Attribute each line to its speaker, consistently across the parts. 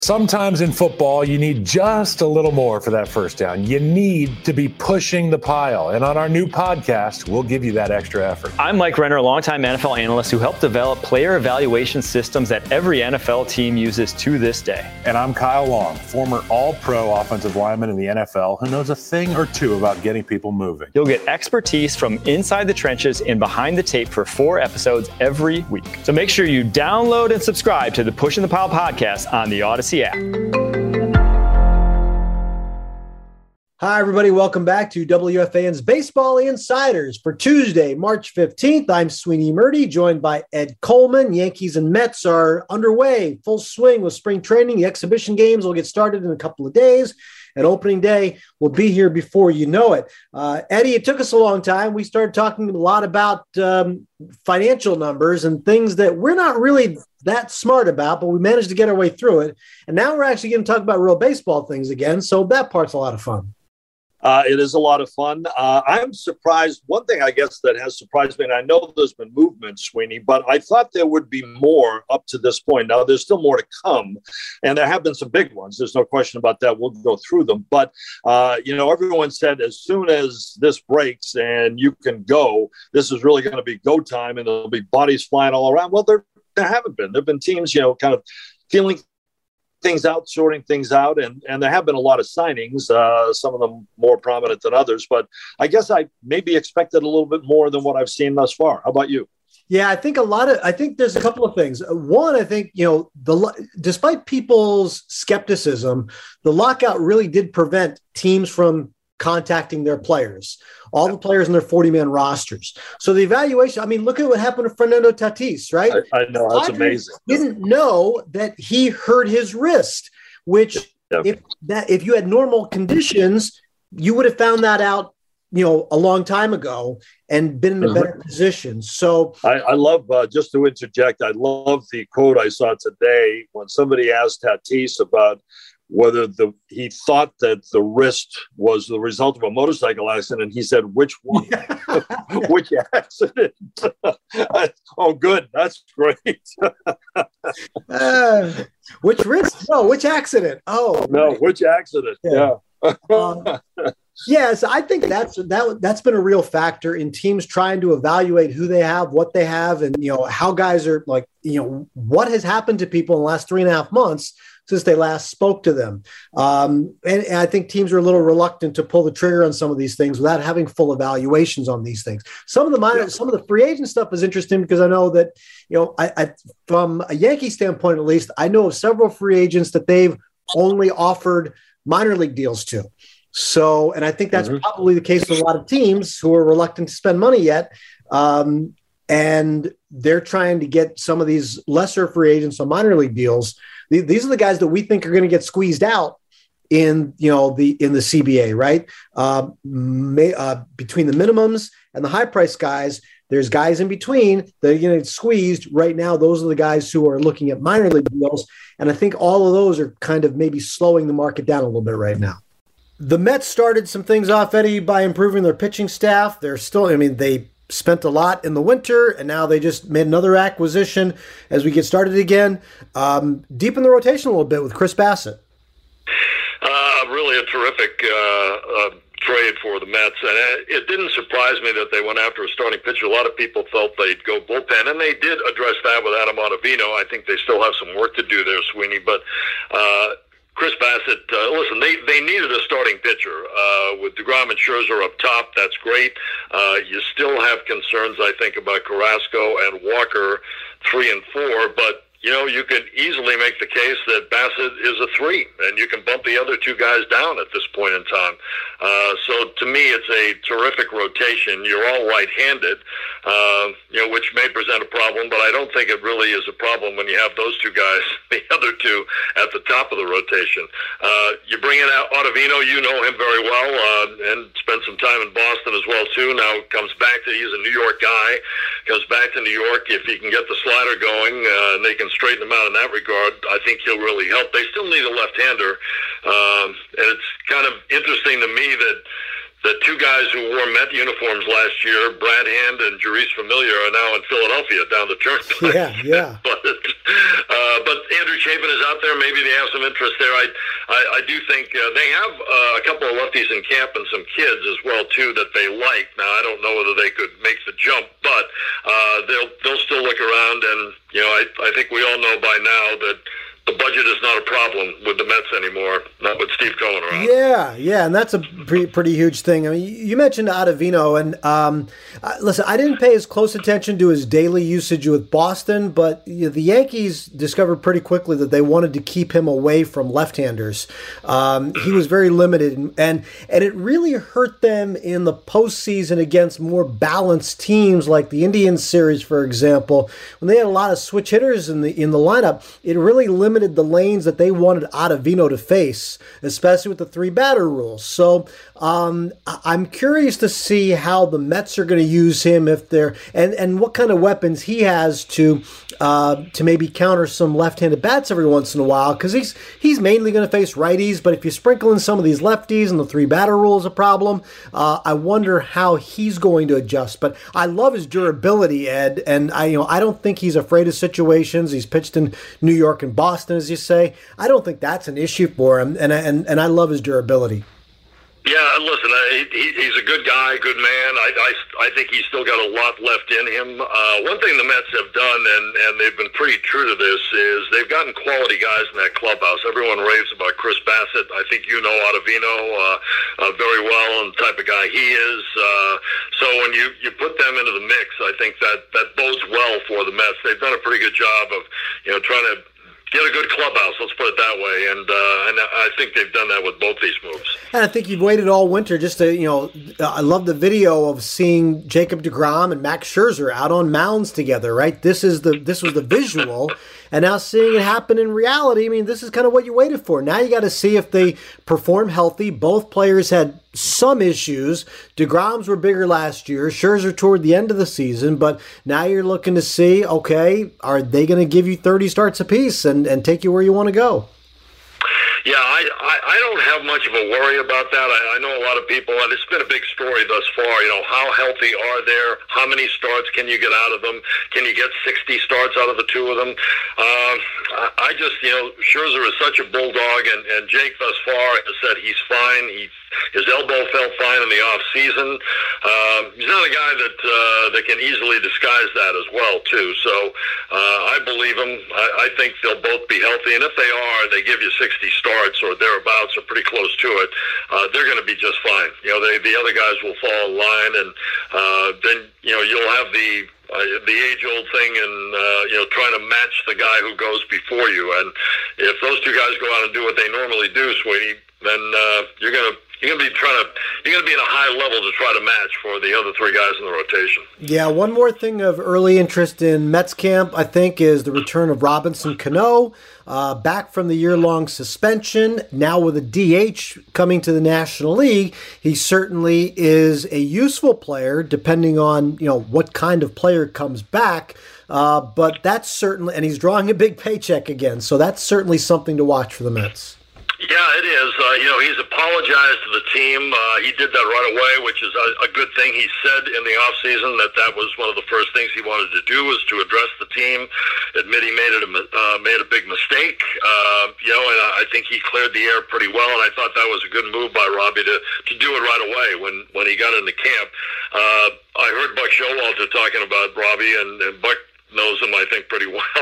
Speaker 1: Sometimes in football, you need just a little more for that first down. You need to be pushing the pile. And on our new podcast, we'll give you that extra effort.
Speaker 2: I'm Mike Renner, a longtime NFL analyst who helped develop player evaluation systems that every NFL team uses to this day.
Speaker 1: And I'm Kyle Long, former all-pro offensive lineman in the NFL who knows a thing or two about getting people moving.
Speaker 2: You'll get expertise from inside the trenches and behind the tape for 4 episodes every week. So make sure you download and subscribe to the Pushing the Pile podcast on the Odyssey app.
Speaker 3: Hi, everybody. Welcome back to WFAN's Baseball Insiders for Tuesday, March 15th. I'm Sweeney Murdy, joined by Ed Coleman. Yankees and Mets are underway, full swing with spring training. The exhibition games will get started in a couple of days, and opening day will be here before you know it. Eddie, it took us a long time. We started talking a lot about financial numbers and things that we're not really that smart about, but we managed to get our way through it. And now we're actually going to talk about real baseball things again. So that part's a lot of fun.
Speaker 4: It is a lot of fun. I'm surprised. One thing, I guess, that has surprised me, and I know there's been movement, Sweeney, but I thought there would be more up to this point. Now, there's still more to come, and there have been some big ones. There's no question about that. We'll go through them. But, everyone said as soon as this breaks and you can go, this is really going to be go time, and there'll be bodies flying all around. Well, there haven't been. There have been teams, kind of feeling things out, sorting things out, and there have been a lot of signings, some of them more prominent than others, but I guess I maybe expected a little bit more than what I've seen thus far. How about you?
Speaker 3: Yeah, I think there's a couple of things. One, I think, despite people's skepticism, the lockout really did prevent teams from contacting their players, all the players in their 40-man rosters. So the evaluation, look at what happened to Fernando Tatis, right?
Speaker 4: I know, that's amazing.
Speaker 3: Didn't know that he hurt his wrist, which if you had normal conditions, you would have found that out, a long time ago and been in a better position. So
Speaker 4: I love, just to interject, I love the quote I saw today when somebody asked Tatis about whether he thought that the wrist was the result of a motorcycle accident. He said, which one? Which accident? Oh, good. That's great.
Speaker 3: Which wrist? No, which accident? Oh.
Speaker 4: No, which accident? Yeah.
Speaker 3: Yes, I think that's been a real factor in teams trying to evaluate who they have, what they have, and how guys are like, what has happened to people in the last 3.5 months since they last spoke to them. And I think teams are a little reluctant to pull the trigger on some of these things without having full evaluations on these things. Some of the free agent stuff is interesting because I know that, I from a Yankee standpoint, at least, I know of several free agents that they've only offered minor league deals to. So, and I think that's probably the case with a lot of teams who are reluctant to spend money yet. And they're trying to get some of these lesser free agents on minor league deals. These are the guys that we think are going to get squeezed out in the CBA, right? Between the minimums and the high price guys, there's guys in between that are going to get squeezed right now. Those are the guys who are looking at minor league deals. And I think all of those are kind of maybe slowing the market down a little bit right now. The Mets started some things off, Eddie, by improving their pitching staff. They're still, they spent a lot in the winter, and now they just made another acquisition as we get started again. Deepen the rotation a little bit with Chris Bassitt.
Speaker 5: Really a terrific trade for the Mets, and it didn't surprise me that they went after a starting pitcher. A lot of people felt they'd go bullpen, and they did address that with Adam Ottavino. I think they still have some work to do there, Sweeney, but Chris Bassitt, listen, they needed a starting pitcher. With DeGrom and Scherzer up top, that's great. You still have concerns, I think, about Carrasco and Walker 3 and 4, but you could easily make the case that Bassitt is a 3, and you can bump the other 2 guys down at this point in time. So to me, it's a terrific rotation. You're all right-handed, which may present a problem, but I don't think it really is a problem when you have those 2 guys, the other 2, at the top of the rotation. You bring in Ottavino, you know him very well, and spent some time in Boston as well, too. Now comes back to, he's a New York guy, goes back to New York. If he can get the slider going, and they can straighten him out in that regard, I think he'll really help. They still need a left-hander, and it's kind of interesting to me that that two guys who wore Met uniforms last year, Brad Hand and Jeurys Familia, are now in Philadelphia down the turnpike.
Speaker 3: Yeah.
Speaker 5: But Andrew Chapin is out there. Maybe they have some interest there. I do think they have a couple of lefties in camp and some kids as well too that they like. Now I don't know whether they could make the jump, but they'll still look around. And I think we all know by now that the budget is not a problem with the Mets anymore, not with Steve Cohen around.
Speaker 3: Yeah, and that's a pretty huge thing. I mean, you mentioned Ottavino, and listen, I didn't pay as close attention to his daily usage with Boston, but the Yankees discovered pretty quickly that they wanted to keep him away from left-handers. He was very limited, and it really hurt them in the postseason against more balanced teams like the Indians series, for example. When they had a lot of switch hitters in the lineup, it really limited the lanes that they wanted Ottavino to face, especially with the 3-batter rule. So I'm curious to see how the Mets are going to use him if they're and what kind of weapons he has to maybe counter some left-handed bats every once in a while, because he's mainly going to face righties. But if you sprinkle in some of these lefties and the 3-batter rule is a problem, I wonder how he's going to adjust. But I love his durability, Ed, and I don't think he's afraid of situations. He's pitched in New York and Boston, as you say. I don't think that's an issue for him, and I love his durability.
Speaker 5: Yeah, listen, he's a good guy, good man. I think he's still got a lot left in him. One thing the Mets have done, and they've been pretty true to this, is they've gotten quality guys in that clubhouse. Everyone raves about Chris Bassett. I think you know Ottavino very well and the type of guy he is. So when you put them into the mix, I think that bodes well for the Mets. They've done a pretty good job of trying to get a good clubhouse, let's put it that way, and I think they've done that with both these moves.
Speaker 3: And I think you've waited all winter just to, I love the video of seeing Jacob deGrom and Max Scherzer out on mounds together, right? This was the visual, and now seeing it happen in reality, I mean, this is kind of what you waited for. Now you got to see if they perform healthy. Both players had some issues. DeGrom's were bigger last year. Scherzer toward the end of the season, but now you're looking to see, okay, are they going to give you 30 starts apiece and take you where you want to go?
Speaker 5: Yeah, I don't have much of a worry about that. I know a lot of people, and it's been a big story thus far, how healthy are they? How many starts can you get out of them? Can you get 60 starts out of the two of them? I just, Scherzer is such a bulldog, and Jake thus far has said he's fine. His elbow felt fine in the off season. He's not a guy that can easily disguise that as well, too. So I believe him. I think they'll both be healthy, and if they are, they give you 60 starts or thereabouts, or pretty close to it. They're going to be just fine. The other guys will fall in line, and then you'll have the age-old thing, and trying to match the guy who goes before you. And if those two guys go out and do what they normally do, Sweetie, then you're going to be in a high level to try to match for the other three guys in the rotation.
Speaker 3: Yeah, one more thing of early interest in Mets camp, I think, is the return of Robinson Cano, back from the year-long suspension. Now with a DH coming to the National League, he certainly is a useful player, depending on what kind of player comes back. But that's certainly, and he's drawing a big paycheck again, so that's certainly something to watch for the Mets.
Speaker 5: Yeah, it is. He's apologized to the team. He did that right away, which is a good thing. He said in the offseason that was one of the first things he wanted to do, was to address the team, admit he made a big mistake. And I think he cleared the air pretty well, and I thought that was a good move by Robbie to do it right away when he got into camp. I heard Buck Showalter talking about Robbie, and Buck knows him, I think, pretty well.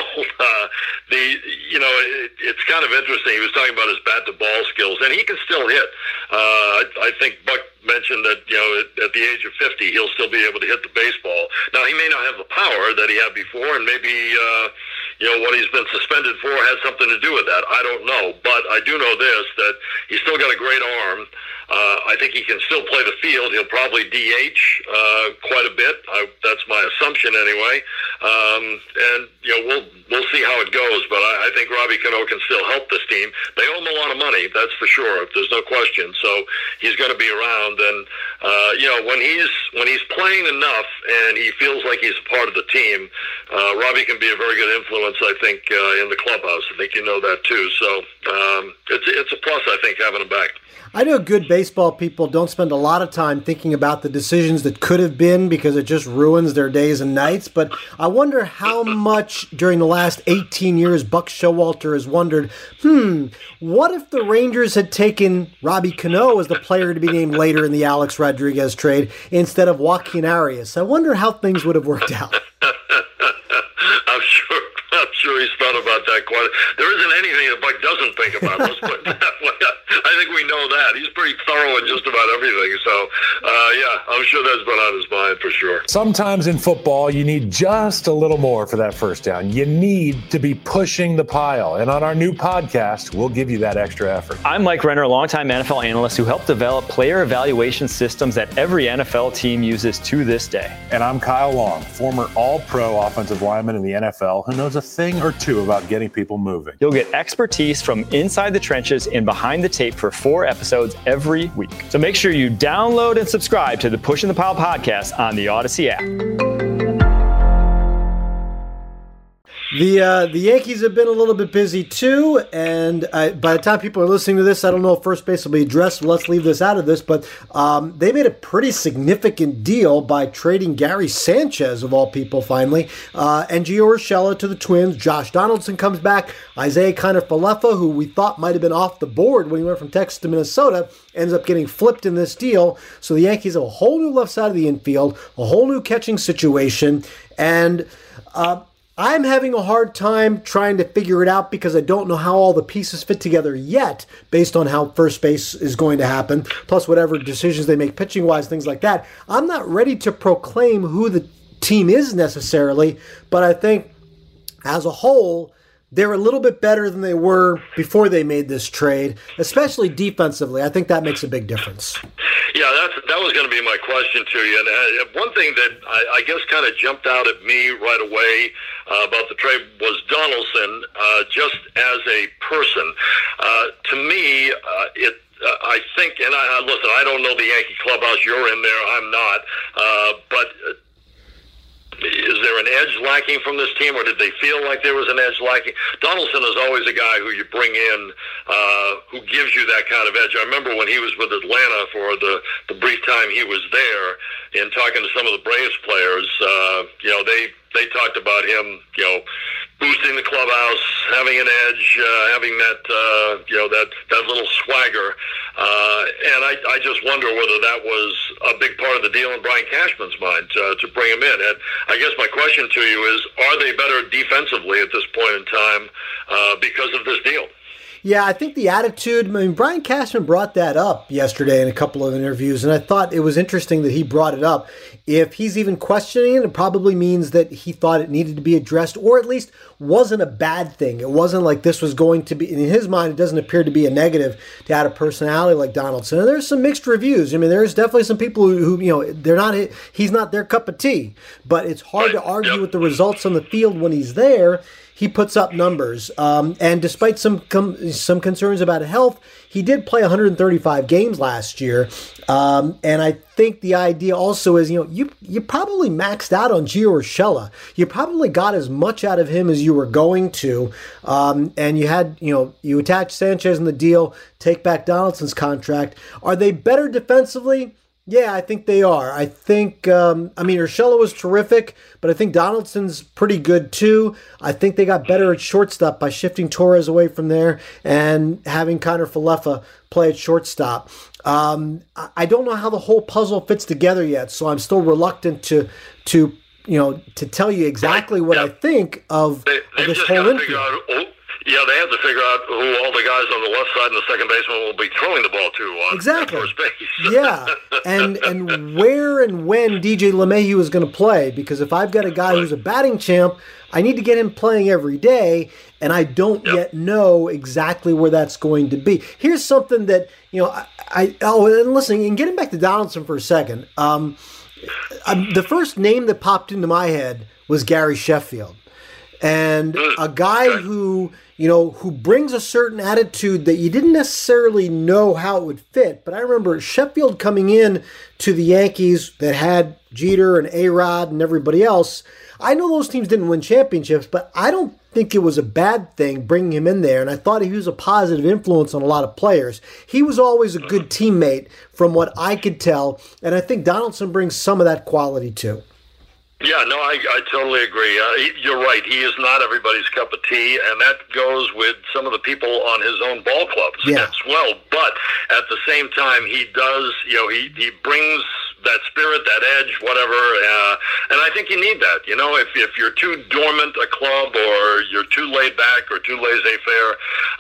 Speaker 5: It's kind of interesting. He was talking about his bat-to-ball skills, and he can still hit. I think Buck mentioned that, at the age of 50, he'll still be able to hit the baseball. Now, he may not have the power that he had before, and maybe, what he's been suspended for has something to do with that. I don't know. But I do know this, that he's still got a great arm. I think he can still play the field. He'll probably DH quite a bit. That's my assumption anyway. And we'll see how it goes. But I think Robbie Cano can still help this team. They owe him a lot of money, that's for sure. There's no question. So he's going to be around. And when he's playing enough and he feels like he's a part of the team, Robbie can be a very good influence, I think, in the clubhouse. I think you know that too. So it's a plus, I think, having him back.
Speaker 3: I know good baseball people don't spend a lot of time thinking about the decisions that could have been because it just ruins their days and nights. But I wonder how much during the last 18 years Buck Showalter has wondered, what if the Rangers had taken Robbie Cano as the player to be named later in the Alex Rodriguez trade instead of Joaquin Arias? I wonder how things would have worked out.
Speaker 5: I'm sure he's thought about that quite. There isn't anything that Buck doesn't think about. Let's put it that way. I think we know that. He's pretty thorough in just about everything. So, I'm sure that's been on his mind for sure.
Speaker 1: Sometimes in football, you need just a little more for that first down. You need to be pushing the pile. And on our new podcast, we'll give you that extra effort.
Speaker 2: I'm Mike Renner, a longtime NFL analyst who helped develop player evaluation systems that every NFL team uses to this day.
Speaker 1: And I'm Kyle Long, former all-pro offensive lineman in the NFL who knows a thing or two about getting people moving.
Speaker 2: You'll get expertise from inside the trenches and behind the tape for 4 episodes every week. So make sure you download and subscribe to the Pushing the Pile podcast on the Odyssey app.
Speaker 3: The Yankees have been a little bit busy too, and by the time people are listening to this, I don't know if first base will be addressed. Let's leave this out of this, but they made a pretty significant deal by trading Gary Sanchez, of all people, finally, and Gio Urshela to the Twins. Josh Donaldson comes back. Isaiah Kiner-Falefa, who we thought might have been off the board when he went from Texas to Minnesota, ends up getting flipped in this deal. So the Yankees have a whole new left side of the infield, a whole new catching situation, and I'm having a hard time trying to figure it out because I don't know how all the pieces fit together yet based on how first base is going to happen, plus whatever decisions they make pitching-wise, things like that. I'm not ready to proclaim who the team is necessarily, but I think as a whole, they're a little bit better than they were before they made this trade, especially defensively. I think that makes a big difference.
Speaker 5: Yeah, that was going to be my question to you. And one thing that I guess kind of jumped out at me right away about the trade was Donaldson, just as a person. To me, I think, and listen, I don't know the Yankee clubhouse. You're in there. I'm not. But is there an edge lacking from this team, or did they feel like there was an edge lacking? Donaldson is always a guy who you bring in who gives you that kind of edge. I remember when he was with Atlanta for the brief time he was there, and talking to some of the Braves players, they talked about him, boosting the clubhouse, having an edge, having that that little swagger, and I just wonder whether that was a big part of the deal in Brian Cashman's mind to bring him in. And I guess my question to you is, are they better defensively at this point in time because of this deal?
Speaker 3: Yeah, I think the attitude, Brian Cashman brought that up yesterday in a couple of interviews, and I thought it was interesting that he brought it up. If he's even questioning it, it probably means that he thought it needed to be addressed, or at least wasn't a bad thing. It wasn't like this was going to be, in his mind, it doesn't appear to be a negative to add a personality like Donaldson. And there's some mixed reviews. there's definitely some people who he's not their cup of tea, but it's hard to argue with the results on the field when he's there. He puts up numbers, and despite some concerns about health, he did play 135 games last year. And I think the idea also is, you probably maxed out on Gio Urshela. You probably got as much out of him as you were going to, and you had, you attach Sanchez in the deal, take back Donaldson's contract. Are they better defensively? Yeah, I think they are. I think, Urshela was terrific, but I think Donaldson's pretty good too. I think they got better at shortstop by shifting Torres away from there and having Kiner-Falefa play at shortstop. I don't know how the whole puzzle fits together yet, so I'm still reluctant to tell you exactly what I think of this whole infield.
Speaker 5: Yeah, they have to figure out who all the guys on the left side and the second baseman will be throwing the ball to on
Speaker 3: exactly.
Speaker 5: First base.
Speaker 3: Yeah, and where and when DJ LeMahieu is going to play, because if I've got a guy who's a batting champ, I need to get him playing every day, and I don't yet know exactly where that's going to be. Here's something that, and listening, and getting back to Donaldson for a second, the first name that popped into my head was Gary Sheffield. And a guy who, who brings a certain attitude that you didn't necessarily know how it would fit. But I remember Sheffield coming in to the Yankees that had Jeter and A-Rod and everybody else. I know those teams didn't win championships, but I don't think it was a bad thing bringing him in there, and I thought he was a positive influence on a lot of players. He was always a good teammate from what I could tell, and I think Donaldson brings some of that quality too.
Speaker 5: Yeah, no, I totally agree. You're right. He is not everybody's cup of tea, and that goes with some of the people on his own ball clubs as well. But at the same time, he does, he brings that spirit, that edge, whatever, and I think you need that. If you're too dormant a club or you're too laid back or too laissez-faire,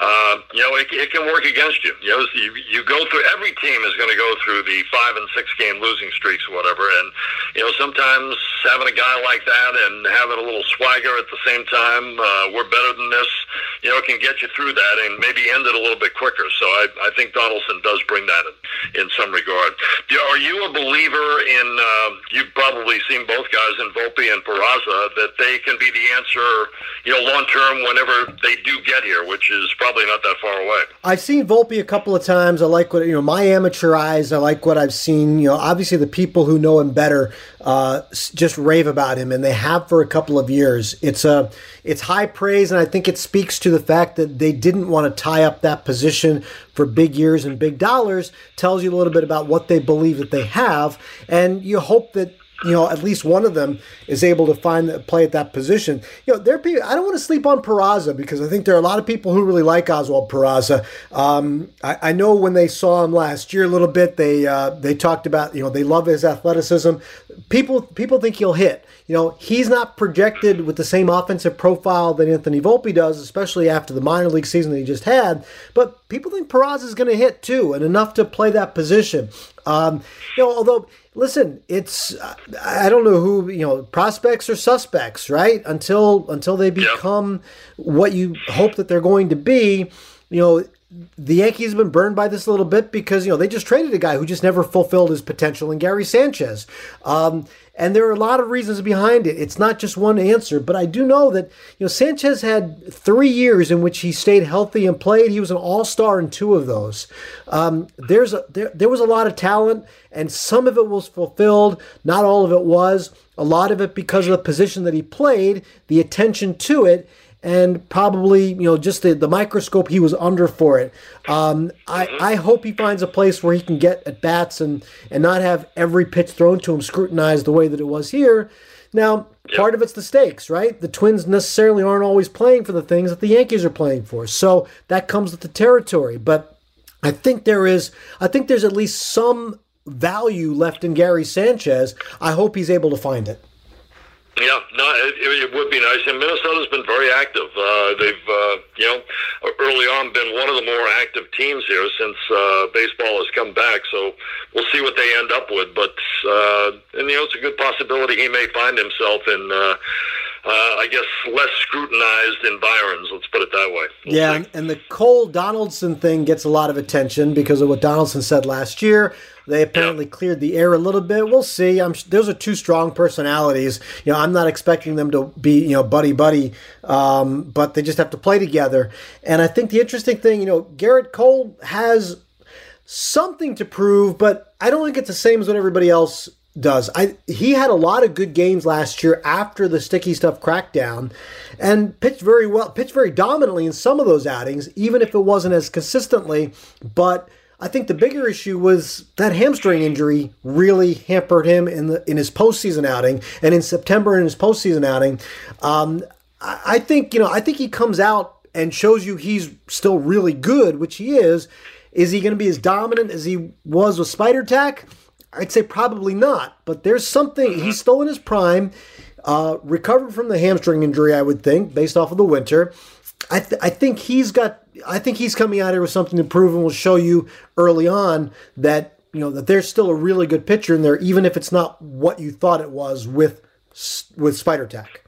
Speaker 5: it can work against you. You go through, every team is going to go through the 5 and 6 game losing streaks or whatever, and sometimes having a guy like that and having a little swagger at the same time, we're better than this, can get you through that and maybe end it a little bit quicker. So I think Donaldson does bring that in some regard. Are you a believer in, you've probably seen both guys in Volpe and Peraza, that they can be the answer, long-term whenever they do get here, which is probably not that far away?
Speaker 3: I've seen Volpe a couple of times. I like what, my amateur eyes, I like what I've seen. Obviously the people who know him better just rave about him, and they have for a couple of years. It's high praise, and I think it speaks to the fact that they didn't want to tie up that position for big years and big dollars. Tells you a little bit about what they believe that they have, and you hope that at least one of them is able to play at that position. There are people, I don't want to sleep on Peraza, because I think there are a lot of people who really like Oswald Peraza. I know when they saw him last year a little bit, they talked about, they love his athleticism. People think he'll hit. He's not projected with the same offensive profile that Anthony Volpe does, especially after the minor league season that he just had. But people think Peraza is going to hit too, and enough to play that position. Although, listen, it's I don't know who, prospects or suspects, right? Until they become what you hope that they're going to be. The Yankees have been burned by this a little bit because, they just traded a guy who just never fulfilled his potential in Gary Sanchez. And there are a lot of reasons behind it. It's not just one answer, but I do know that, Sanchez had 3 years in which he stayed healthy and played. He was an all-star in 2 of those. There was a lot of talent, and some of it was fulfilled. Not all of it was. A lot of it because of the position that he played, the attention to it, and probably, just the microscope he was under for it. I hope he finds a place where he can get at bats and not have every pitch thrown to him scrutinized the way that it was here. Now, part of it's the stakes, right? The Twins necessarily aren't always playing for the things that the Yankees are playing for. So that comes with the territory. But I think there's at least some value left in Gary Sanchez. I hope he's able to find it.
Speaker 5: Yeah, no, it would be nice. And Minnesota's been very active. They've, early on been one of the more active teams here since baseball has come back. So we'll see what they end up with. But, it's a good possibility he may find himself in, I guess, less scrutinized environs. Let's put it that way.
Speaker 3: We'll see. And the Cole Donaldson thing gets a lot of attention because of what Donaldson said last year. They apparently cleared the air a little bit. We'll see. Those are 2 strong personalities. I'm not expecting them to be, buddy-buddy, but they just have to play together. And I think the interesting thing, Garrett Cole has something to prove, but I don't think it's the same as what everybody else does. He had a lot of good games last year after the sticky stuff crackdown, and pitched very well, pitched very dominantly in some of those outings, even if it wasn't as consistently. But I think the bigger issue was that hamstring injury really hampered him in his postseason outing, and in September in his postseason outing. I think he comes out and shows you he's still really good, which he is. Is he going to be as dominant as he was with Spider Tack? I'd say probably not, but there's something. He's still in his prime, recovered from the hamstring injury, I would think, based off of the winter. I think he's coming out here with something to prove, and will show you early on that that there's still a really good pitcher in there, even if it's not what you thought it was with Spider Tack.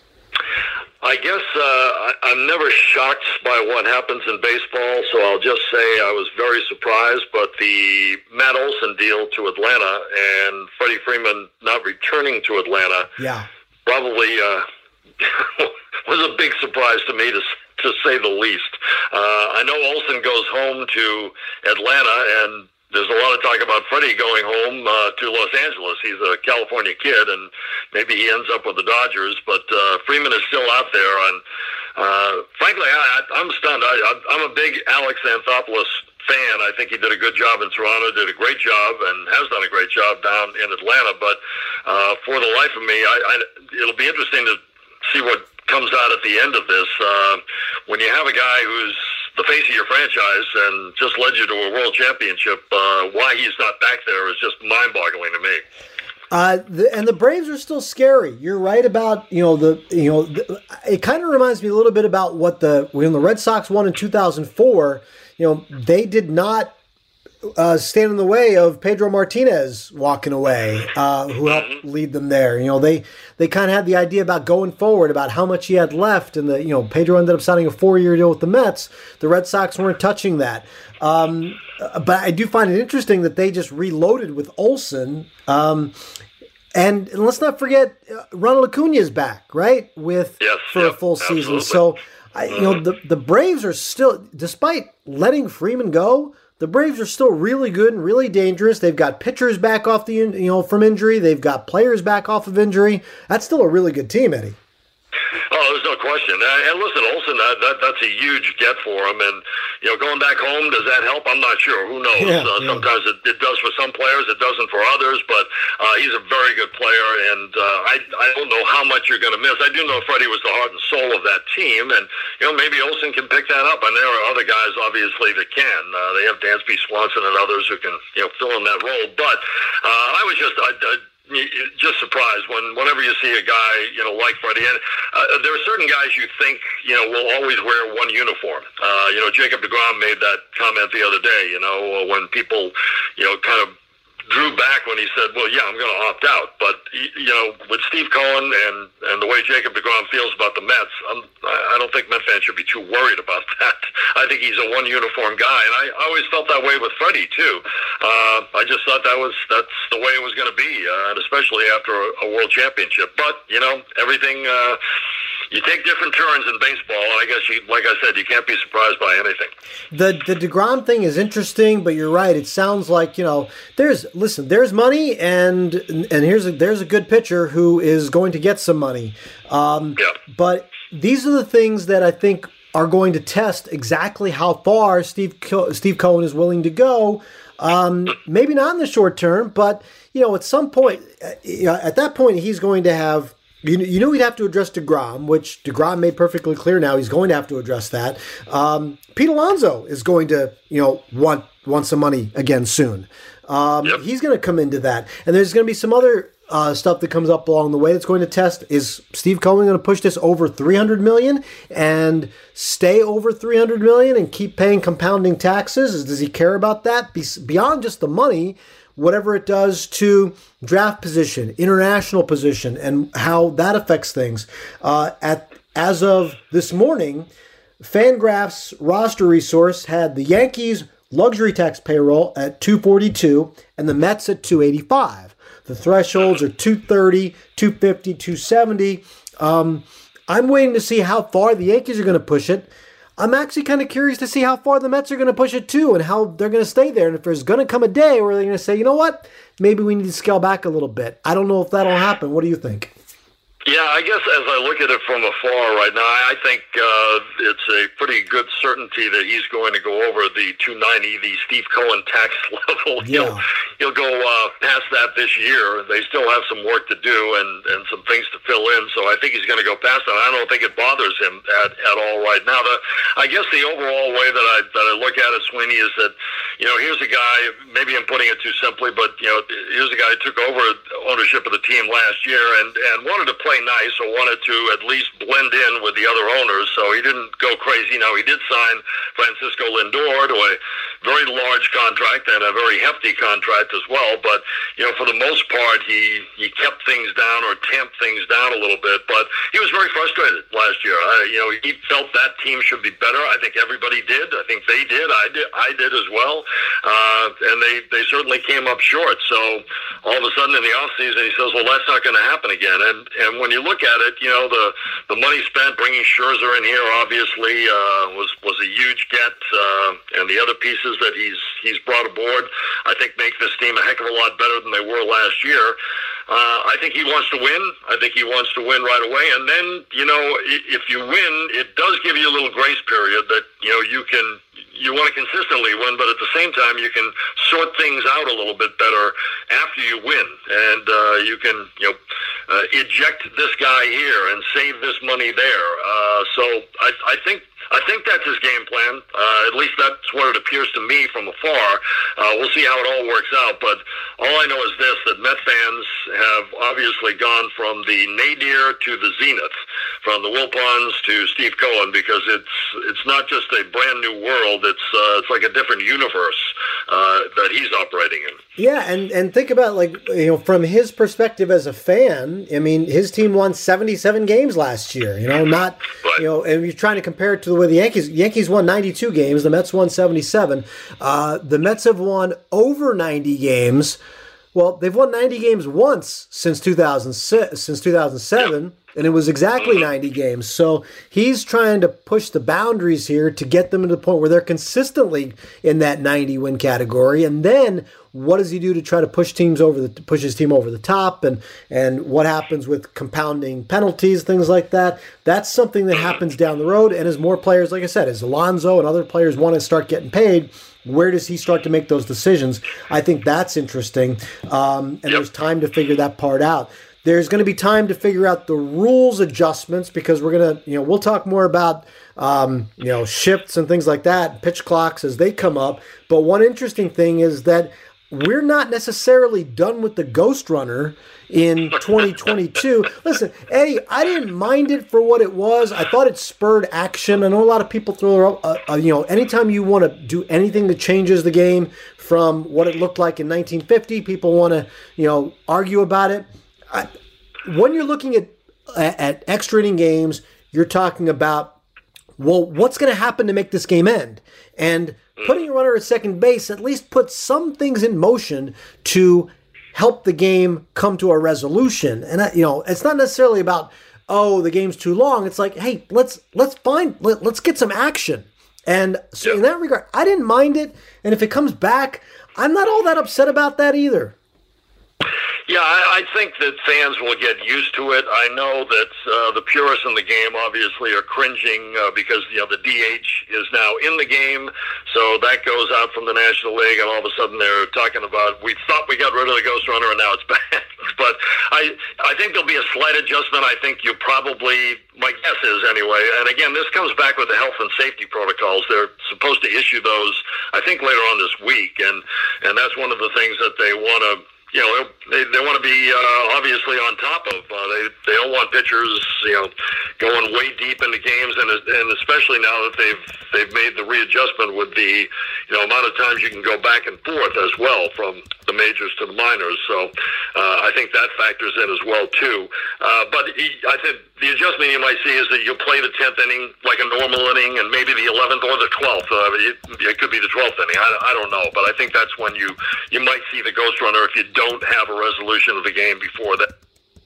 Speaker 5: I guess I'm never shocked by what happens in baseball, so I'll just say I was very surprised. But the Matt Olson deal to Atlanta and Freddie Freeman not returning to Atlanta, probably was a big surprise to me, to to say the least. I know Olsen goes home to Atlanta, and there's a lot of talk about Freddie going home to Los Angeles. He's a California kid, and maybe he ends up with the Dodgers. But Freeman is still out there, and frankly, I'm stunned. I'm a big Alex Anthopoulos fan. I think he did a good job in Toronto, did a great job, and has done a great job down in Atlanta. But for the life of me, it'll be interesting to see what comes out at the end of this. When you have a guy who's the face of your franchise and just led you to a world championship, why he's not back there is just mind-boggling to me.
Speaker 3: And the Braves are still scary. You're right about it kind of reminds me a little bit about when the Red Sox won in 2004. They did not stand in the way of Pedro Martinez walking away, who helped lead them there. They kind of had the idea about going forward, about how much he had left, and Pedro ended up signing a 4-year deal with the Mets. The Red Sox weren't touching that. But I do find it interesting that they just reloaded with Olsen. And let's not forget, Ronald Acuna is back, right? For a full season. So, the Braves are still, despite letting Freeman go, the Braves are still really good and really dangerous. They've got pitchers back off from injury. They've got players back off of injury. That's still a really good team, Eddie.
Speaker 5: Oh, there's no question. And listen, Olsen, that's a huge get for him. And, going back home, does that help? I'm not sure. Who knows? Sometimes it does for some players. It doesn't for others. But he's a very good player. And I don't know how much you're going to miss. I do know Freddie was the heart and soul of that team. And, maybe Olsen can pick that up. And there are other guys, obviously, that can. They have Dansby Swanson and others who can, fill in that role. But I was just surprised whenever you see a guy, like Freddie. And there are certain guys you think, will always wear one uniform. Jacob deGrom made that comment the other day, when people, kind of drew back when he said, well, yeah, I'm going to opt out. But, with Steve Cohen and the way Jacob deGrom feels about the Mets, I don't think Met fans should be too worried about that. I think he's a one-uniform guy. And I always felt that way with Freddie, too. I just thought that's the way it was going to be, and especially after a world championship. But, everything... you take different turns in baseball, and I guess, like I said, you can't be surprised by anything. The
Speaker 3: DeGrom thing is interesting, but you're right. It sounds like, there's money, and there's a good pitcher who is going to get some money. But these are the things that I think are going to test exactly how far Steve Cohen is willing to go. Maybe not in the short term, but at some point, at that point, he's going to have. You knew he'd have to address DeGrom, which DeGrom made perfectly clear now he's going to have to address that. Pete Alonso is going to, want some money again soon. He's going to come into that. And there's going to be some other stuff that comes up along the way that's going to test. Is Steve Cohen going to push this over $300 million and stay over $300 million and keep paying compounding taxes? Does he care about that? Beyond just the money, whatever it does to draft position, international position, and how that affects things. As of this morning, Fangraphs roster resource had the Yankees luxury tax payroll at $242 and the Mets at $285. The thresholds are $230, $250, $270. I'm waiting to see how far the Yankees are going to push it. I'm actually kind of curious to see how far the Mets are going to push it too and how they're going to stay there. And if there's going to come a day where they're going to say, you know what, maybe we need to scale back a little bit. I don't know if that'll happen. What do you think?
Speaker 5: Yeah, I guess as I look at it from afar right now, I think it's a pretty good certainty that he's going to go over the 290, the Steve Cohen tax level.
Speaker 3: Yeah.
Speaker 5: He'll go past that this year. They still have some work to do and some things to fill in, so I think he's going to go past that. I don't think it bothers him at all right now. I guess the overall way that I look at it, Sweeney, is that, here's a guy, maybe I'm putting it too simply, but, here's a guy who took over ownership of the team last year and wanted to play nice or wanted to at least blend in with the other owners, so he didn't go crazy. Now, he did sign Francisco Lindor to a very large contract and a very hefty contract as well, but, for the most part, he kept things down or tamped things down a little bit, but he was very frustrated last year. He felt that team should be better. I think everybody did. I think they did. I did as well. and they certainly came up short. So all of a sudden in the offseason, he says, well, that's not going to happen again. And when you look at it, the money spent bringing Scherzer in here obviously was a huge get, and the other pieces that he's brought aboard, I think, make this team a heck of a lot better than they were last year. I think he wants to win. I think he wants to win right away. And then, if you win, it does give you a little grace period that, you want to consistently win, but at the same time, you can sort things out a little bit better after you win. And you can, eject this guy here and save this money there. So I think that's his game plan. At least that's what it appears to me from afar. We'll see how it all works out. But all I know is this, that Met fans have obviously gone from the nadir to the zenith, from the Wilpons to Steve Cohen, because it's not just a brand new world. It's like a different universe that he's operating in.
Speaker 3: Yeah, and think about, from his perspective as a fan, I mean, his team won 77 games last year, not, right. And you're trying to compare it to the way the Yankees won 92 games, the Mets won 77. The Mets have won over 90 games. Well, they've won 90 games once since 2007, and it was exactly 90 games. So he's trying to push the boundaries here to get them to the point where they're consistently in that 90-win category. And then what does he do to try to push his team over the top? And what happens with compounding penalties, things like that? That's something that happens down the road. And as more players, like I said, as Alonso and other players want to start getting paid, where does he start to make those decisions? I think that's interesting. And there's time to figure that part out. There's going to be time to figure out the rules adjustments, because we're going to, we'll talk more about, shifts and things like that, pitch clocks as they come up. But one interesting thing is that we're not necessarily done with the Ghost Runner in 2022. Listen, Eddie, I didn't mind it for what it was. I thought it spurred action. I know a lot of people throw, anytime you want to do anything that changes the game from what it looked like in 1950, people want to, argue about it. When you're looking at extra inning games, you're talking about, well, what's going to happen to make this game end? And putting a runner at second base at least puts some things in motion to help the game come to a resolution. And it's not necessarily about, the game's too long. It's like, hey, let's get some action. And so in that regard, I didn't mind it. And if it comes back, I'm not all that upset about that either.
Speaker 5: Yeah, I think that fans will get used to it. I know that the purists in the game obviously are cringing because the DH is now in the game, so that goes out from the National League, and all of a sudden they're talking about, we thought we got rid of the Ghost Runner and now it's back. But I think there'll be a slight adjustment. I think my guess is anyway, and again, this comes back with the health and safety protocols. They're supposed to issue those, I think, later on this week, and that's one of the things that they want to, they want to be obviously on top of. They don't want pitchers, going way deep into games, and especially now that they've made the readjustment with the amount of times you can go back and forth as well from the majors to the minors. So I think that factors in as well too. But I think the adjustment you might see is that you'll play the 10th inning like a normal inning, and maybe the 11th or the 12th. It could be the 12th inning. I don't know, but I think that's when you might see the Ghost Runner if you don't have a resolution of the game before that.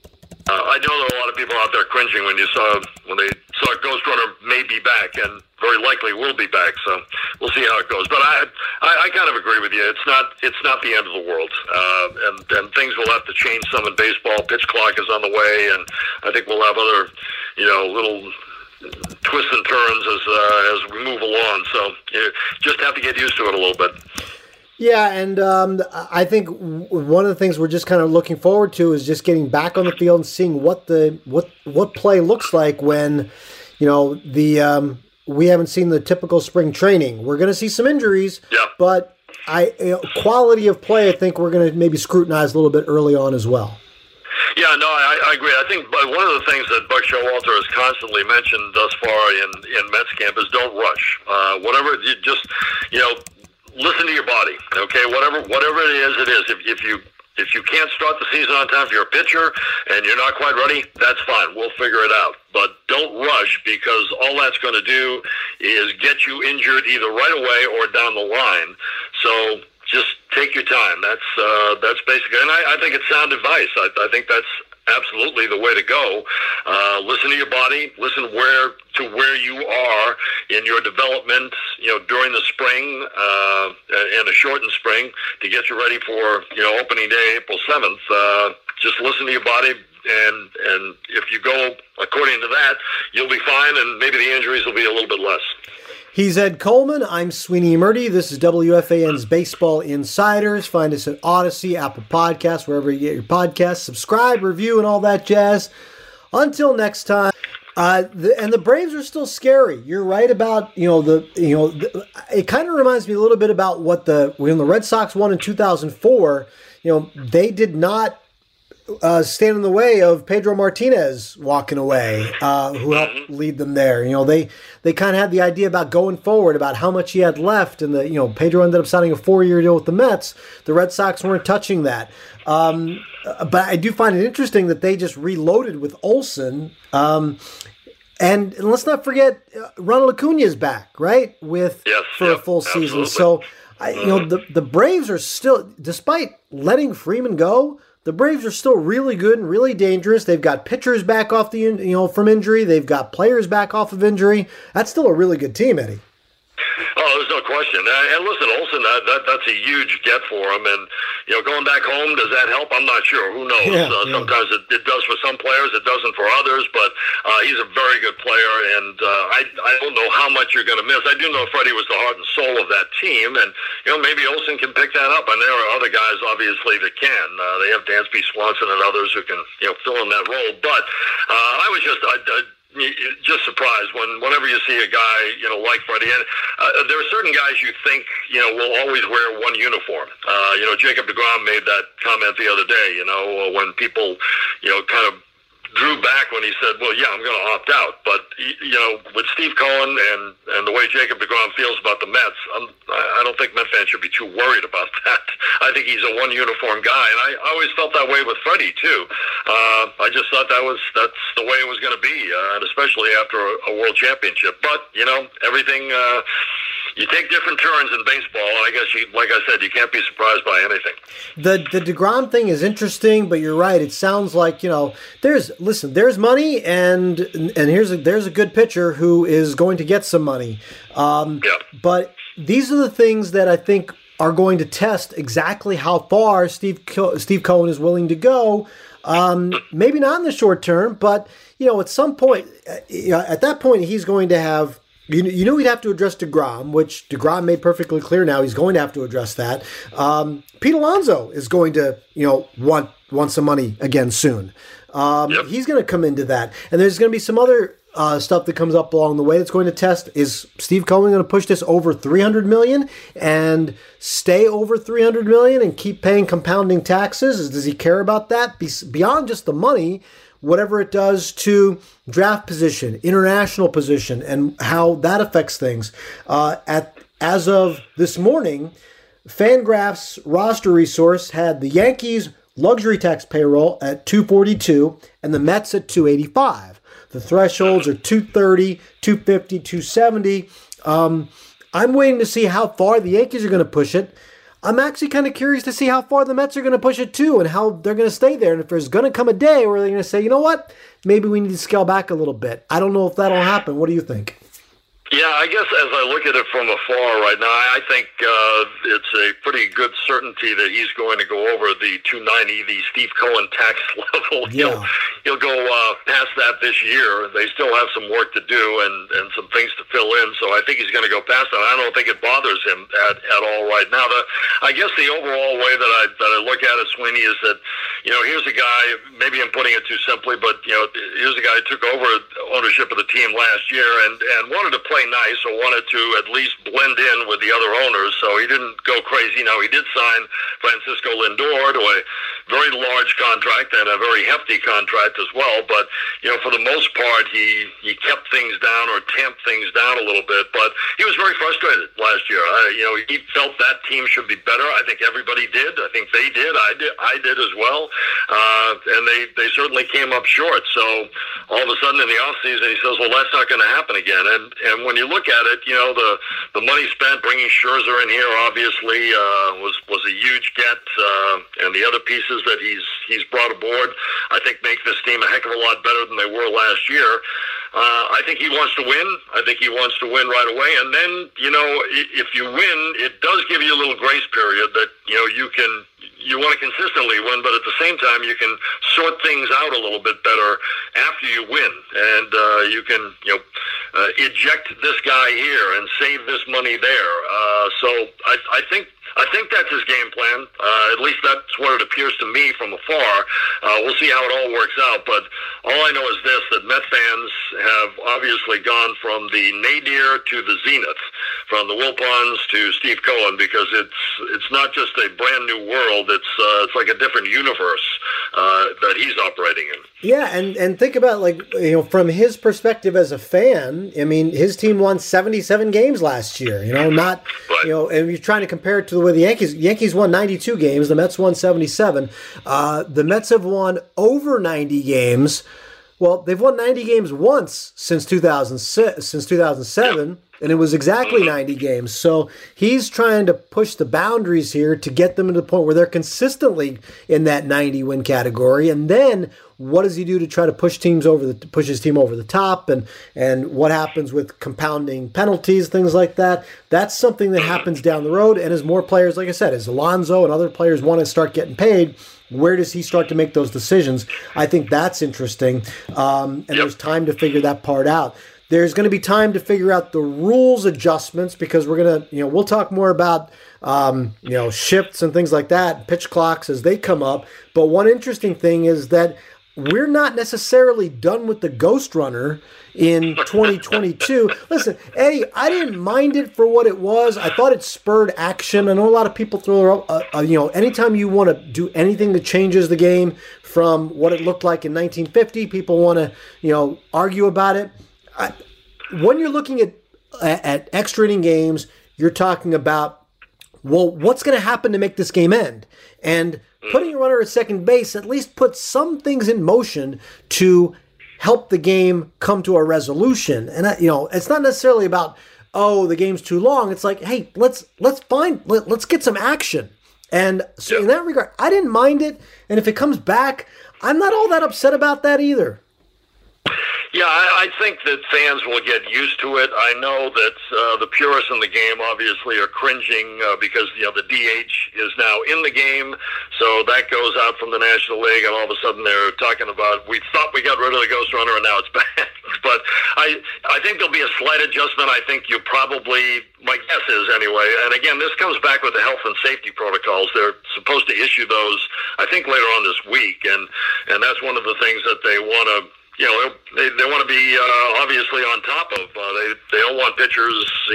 Speaker 5: I know there are a lot of people out there cringing when they saw Ghost Runner may be back, and very likely will be back. So we'll see how it goes. But I kind of agree with you. It's not the end of the world, and things will have to change some in baseball. Pitch clock is on the way, and I think we'll have other little twists and turns as we move along. So you just have to get used to it a little bit.
Speaker 3: Yeah, and I think one of the things we're just kind of looking forward to is just getting back on the field and seeing what play looks like when, we haven't seen the typical spring training. We're going to see some injuries, but quality of play, I think we're going to maybe scrutinize a little bit early on as well.
Speaker 5: Yeah, no, I agree. I think one of the things that Buck Showalter has constantly mentioned thus far in Mets camp is don't rush. Whatever, you just, listen to your body, okay? Whatever it is, it is. If you can't start the season on time, if you're a pitcher and you're not quite ready, that's fine. We'll figure it out. But don't rush, because all that's going to do is get you injured either right away or down the line. So just take your time. That's basically, and I think it's sound advice. I think that's absolutely the way to go. Listen to your body. Listen where you are in your development, during the spring and a shortened spring to get you ready for, opening day, April 7th. Just listen to your body, and if you go according to that, you'll be fine, and maybe the injuries will be a little bit less.
Speaker 3: He's Ed Coleman. I'm Sweeney Murdy. This is WFAN's Baseball Insiders. Find us at Odyssey, Apple Podcasts, wherever you get your podcasts. Subscribe, review, and all that jazz. Until next time. And the Braves are still scary. You're right about it kind of reminds me a little bit about when the Red Sox won in 2004. They did not stand in the way of Pedro Martinez walking away, who helped lead them there. They kind of had the idea about going forward, about how much he had left, and Pedro ended up signing a 4-year deal with the Mets. The Red Sox weren't touching that. But I do find it interesting that they just reloaded with Olson. And let's not forget, Ronald Acuna is back, right? For a full season. So, the Braves are still, despite letting Freeman go, the Braves are still really good and really dangerous. They've got pitchers back off from injury. They've got players back off of injury. That's still a really good team, Eddie.
Speaker 5: Oh, there's no question. And listen, Olson, that's a huge get for him. And, going back home, does that help? I'm not sure. Who knows? Sometimes it does for some players. It doesn't for others. But he's a very good player. And I don't know how much you're going to miss. I do know Freddie was the heart and soul of that team. And, maybe Olson can pick that up. And there are other guys, obviously, that can. They have Dansby Swanson and others who can, fill in that role. But I was just surprised whenever you see a guy, like Freddie. And there are certain guys you think, will always wear one uniform. Jacob deGrom made that comment the other day, when people, kind of drew back when he said, well, yeah, I'm going to opt out. But, with Steve Cohen and the way Jacob deGrom feels about the Mets, I don't think Met fans should be too worried about that. I think he's a one-uniform guy. And I always felt that way with Freddie, too. I just thought that's the way it was going to be, and especially after a World Championship. But, everything... you take different turns in baseball, and I guess, like I said, you can't be surprised by anything. The DeGrom thing is interesting, but you're right. It sounds like, there's money, and there's a good pitcher who is going to get some money. But these are the things that I think are going to test exactly how far Steve Cohen is willing to go. Maybe not in the short term, but, at some point, at that point, he's going to have... he'd have to address DeGrom, which DeGrom made perfectly clear now he's going to have to address that. Pete Alonso is going to, want some money again soon. He's going to come into that. And there's going to be some other stuff that comes up along the way that's going to test. Is Steve Cohen going to push this over $300 million and stay over $300 million and keep paying compounding taxes? Does he care about that? Beyond just the money, whatever it does to draft position, international position, and how that affects things. As of this morning, Fangraphs roster resource had the Yankees luxury tax payroll at $242 and the Mets at $285. The thresholds are $230, $250, $270. I'm waiting to see how far the Yankees are going to push it. I'm actually kind of curious to see how far the Mets are going to push it too, and how they're going to stay there. And if there's going to come a day where they're going to say, you know what, maybe we need to scale back a little bit. I don't know if that'll happen. What do you think? Yeah, I guess as I look at it from afar right now, I think it's a pretty good certainty that he's going to go over the 290, the Steve Cohen tax level.
Speaker 3: Yeah.
Speaker 5: He'll go past that this year. They still have some work to do and some things to fill in, so I think he's going to go past that. I don't think it bothers him at all right now. I guess the overall way that I look at it, Sweeney, is that, here's a guy, maybe I'm putting it too simply, but, here's a guy who took over ownership of the team last year and wanted to play nice, or wanted to at least blend in with the other owners, so he didn't go crazy. Now, he did sign Francisco Lindor to a very large contract and a very hefty contract as well. But, for the most part, he kept things down or tamped things down a little bit. But he was very frustrated last year. He felt that team should be better. I think everybody did. I think they did. I did as well. And they certainly came up short. So all of a sudden in the offseason, he says, well, that's not going to happen again. And when you look at it, the money spent bringing Scherzer in here obviously was a huge get. And the other pieces that he's brought aboard, I think, make this team a heck of a lot better than they were last year. I think he wants to win. I think he wants to win right away. And then, if you win, it does give you a little grace period that, you want to consistently win, but at the same time, you can sort things out a little bit better after you win. And you can, eject this guy here and save this money there. So I think that's his game plan. At least that's what it appears to me from afar. We'll see how it all works out. But all I know is this, that Met fans have obviously gone from the nadir to the zenith, from the Wilpons to Steve Cohen, because it's not just a brand new world. It's like a different universe that he's operating in.
Speaker 3: Yeah, and think about, from his perspective as a fan, I mean, his team won 77 games last year, not, right. And you're trying to compare it to the way the Yankees won 92 games, the Mets won 77. The Mets have won over 90 games. Well, they've won 90 games once since 2007. And it was exactly 90 games. So he's trying to push the boundaries here to get them to the point where they're consistently in that 90-win category. And then what does he do to try to push his team over the top? And what happens with compounding penalties, things like that? That's something that happens down the road. And as more players, like I said, as Alonso and other players want to start getting paid, where does he start to make those decisions? I think that's interesting. And there's time to figure that part out. There's going to be time to figure out the rules adjustments, because we're going to, we'll talk more about, shifts and things like that, pitch clocks as they come up. But one interesting thing is that we're not necessarily done with the Ghost Runner in 2022. Listen, Eddie, I didn't mind it for what it was. I thought it spurred action. I know a lot of people throw, anytime you want to do anything that changes the game from what it looked like in 1950, people want to, argue about it. When you're looking at extra inning games, you're talking about, well, what's going to happen to make this game end? And putting a runner at second base at least puts some things in motion to help the game come to a resolution. And it's not necessarily about, the game's too long. It's like, hey, let's get some action. And so in that regard, I didn't mind it. And if it comes back, I'm not all that upset about that either.
Speaker 5: Yeah, I think that fans will get used to it. I know that the purists in the game obviously are cringing because the DH is now in the game, so that goes out from the National League, and all of a sudden they're talking about, we thought we got rid of the Ghost Runner and now it's back. But I think there'll be a slight adjustment. I think you probably, my guess is anyway, and again, this comes back with the health and safety protocols. They're supposed to issue those, I think, later on this week, and that's one of the things that they want to, they want to be obviously on top of. They don't want pitchers,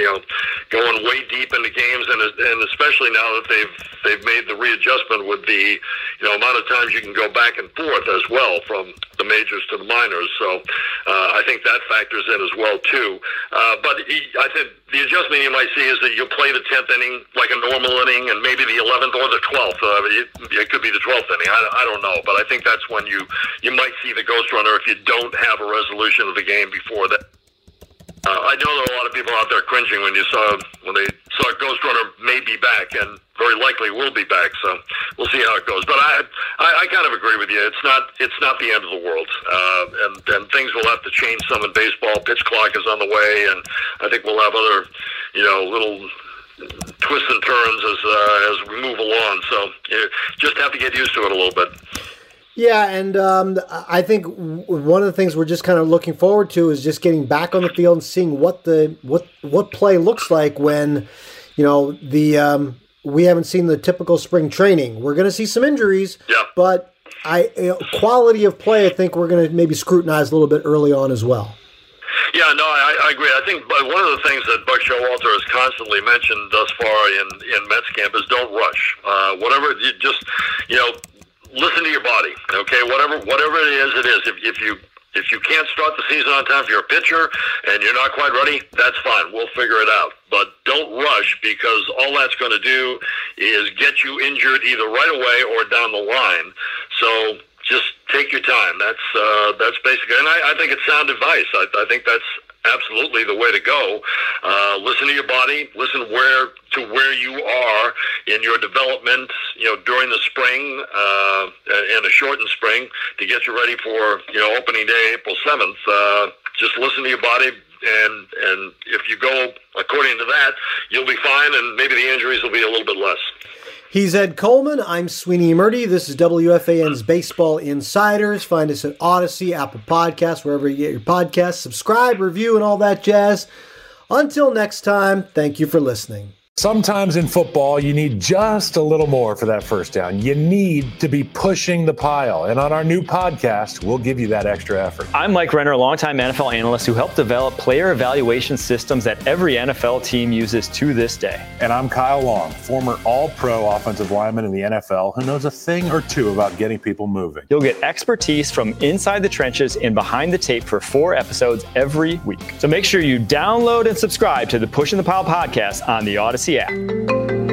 Speaker 5: going way deep into games, and especially now that they've made the readjustment with the amount of times you can go back and forth as well from the majors to the minors. So I think that factors in as well too. But I think the adjustment you might see is that you'll play the 10th inning like a normal inning, and maybe the 11th or the 12th. It could be the 12th inning. I don't know, but I think that's when you might see the Ghost Runner if you don't have a resolution of the game before that. I know there are a lot of people out there cringing when they saw Ghost Runner may be back, and very likely will be back. So we'll see how it goes. But I kind of agree with you. It's not the end of the world, and things will have to change some in baseball. Pitch clock is on the way, and I think we'll have other little twists and turns as we move along. So you just have to get used to it a little bit.
Speaker 3: Yeah, and I think one of the things we're just kind of looking forward to is just getting back on the field and seeing what play looks like when, we haven't seen the typical spring training. We're going to see some injuries, but quality of play, I think we're going to maybe scrutinize a little bit early on as well.
Speaker 5: Yeah, no, I agree. I think one of the things that Buck Showalter has constantly mentioned thus far in Mets camp is don't rush. Whatever, you just, listen to your body. Okay, whatever it is, it is. If you can't start the season on time, if you're a pitcher and you're not quite ready, that's fine. We'll figure it out. But don't rush, because all that's going to do is get you injured either right away or down the line. So just take your time. That's basically, and I think it's sound advice. I think that's absolutely the way to go. Listen to your body. Listen where you are in your development, during the spring and a shortened spring to get you ready for, opening day, April 7th. Just listen to your body, and if you go according to that, you'll be fine, and maybe the injuries will be a little bit less.
Speaker 3: He's Ed Coleman. I'm Sweeney Murdy. This is WFAN's Baseball Insiders. Find us at Odyssey, Apple Podcasts, wherever you get your podcasts. Subscribe, review, and all that jazz. Until next time, thank you for listening.
Speaker 1: Sometimes in football, you need just a little more for that first down. You need to be pushing the pile. And on our new podcast, we'll give you that extra effort.
Speaker 2: I'm Mike Renner, a longtime NFL analyst who helped develop player evaluation systems that every NFL team uses to this day.
Speaker 1: And I'm Kyle Long, former all-pro offensive lineman in the NFL who knows a thing or two about getting people moving.
Speaker 2: You'll get expertise from inside the trenches and behind the tape for 4 episodes every week. So make sure you download and subscribe to the Pushing the Pile podcast on the Odyssey app.